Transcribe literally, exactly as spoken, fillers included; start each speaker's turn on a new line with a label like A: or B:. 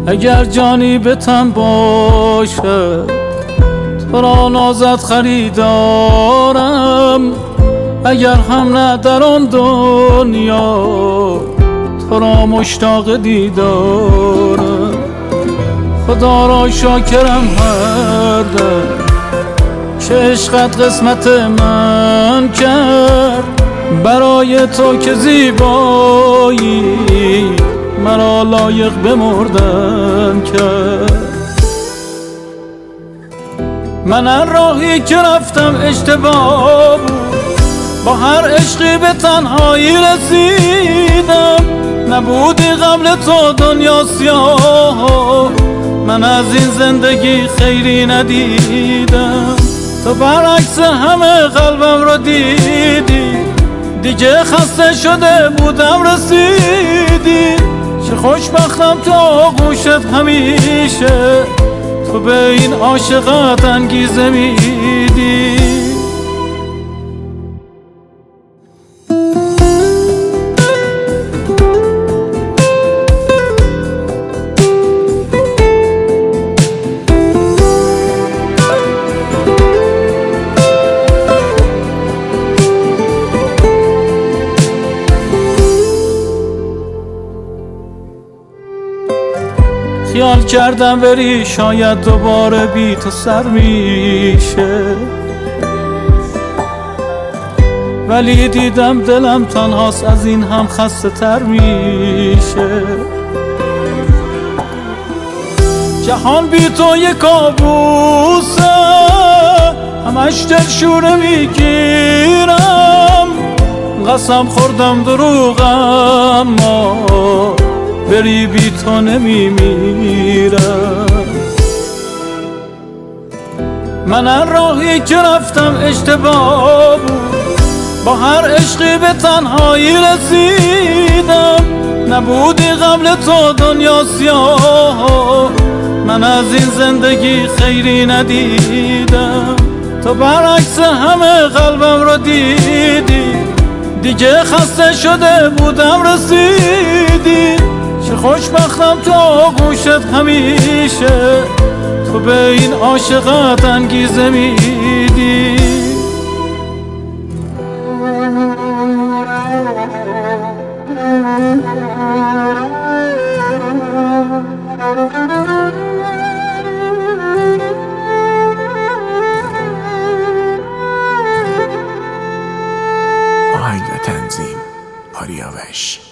A: اگر جانی به تن باشه تو را نازت خریدارم، اگر هم نه در آن دنیا تو را مشتاق دیدارم. خدا را شاکرم هر دم که عشقت قسمت من کرد، برای تو که زیبایی مرا لایق بمردن کرد. من هر راهی که رفتم اشتباه بود، با هر عشقی به تنهایی رسیدم. نبودی قبل تو دنیا سیاه، من از این زندگی خیری ندیدم. تو برعکس همه قلبم رو دیدی، دیگه خسته شده بودم رسیدی. چه خوشبختم تو آغوشت همیشه، تو به این عاشقت انگیزه میدی. خیال کردم بری شاید دوباره بی تو سر میشه، ولی دیدم دلم تنهاست از این هم خسته تر میشه. جهان بی تو یک کابوسه، همش دلشوره میگیرم. قسم خوردم دروغم، ما بری بی تو نمیمیرم. من هر راهی که رفتم اشتباه بود، با هر عشقی به تنهایی رسیدم. نبودی قبل تو دنیا سیاه، من از این زندگی خیری ندیدم. تو برعکس همه قلبم رو دیدی، دیگه خسته شده بودم رسیدی. چه خوشبختم تو آغوشت همیشه، تو به این عاشقت انگیزه میدی.
B: آهنگ و تنظیم آریاوش.